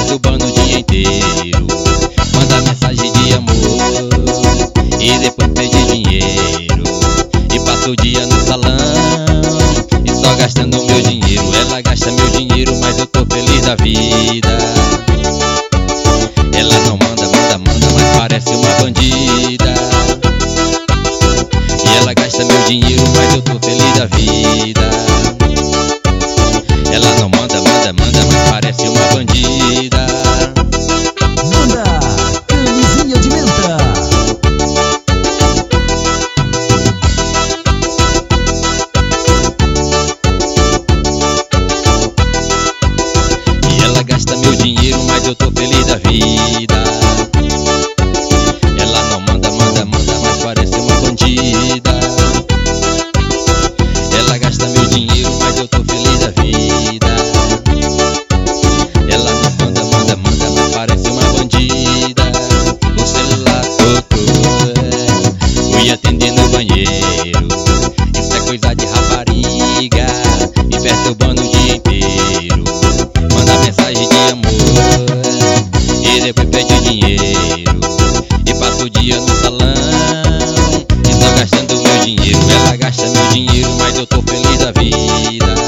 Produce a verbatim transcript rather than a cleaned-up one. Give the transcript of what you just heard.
perturbando o dia inteiro. Manda mensagem de amor e depois pede dinheiro. E passa o dia no salão e só gastando meu dinheiro. Ela gasta meu dinheiro, mas eu tô feliz da vida. Ela não manda, manda, manda, mas parece uma bandida. E ela gasta meu dinheiro, mas eu tô feliz da vida. Ela não manda, manda, manda, mas parece uma bandida. Manda camisinha de menta. E ela gasta meu dinheiro, mas eu tô feliz da vida. Ela não manda, manda, manda, mas parece uma bandida. Ela gasta meu dinheiro, mas eu tô feliz da vida. Ela não manda, manda, manda, mas parece uma bandida. O celular tocou, fui atender no banheiro. Isso é coisa de rapariga, me perturbando o dia inteiro. Manda mensagem de amor e depois pede dinheiro. E passa o dia no salão e só gastando meu dinheiro. Ela gasta meu dinheiro, mas eu tô feliz da vida.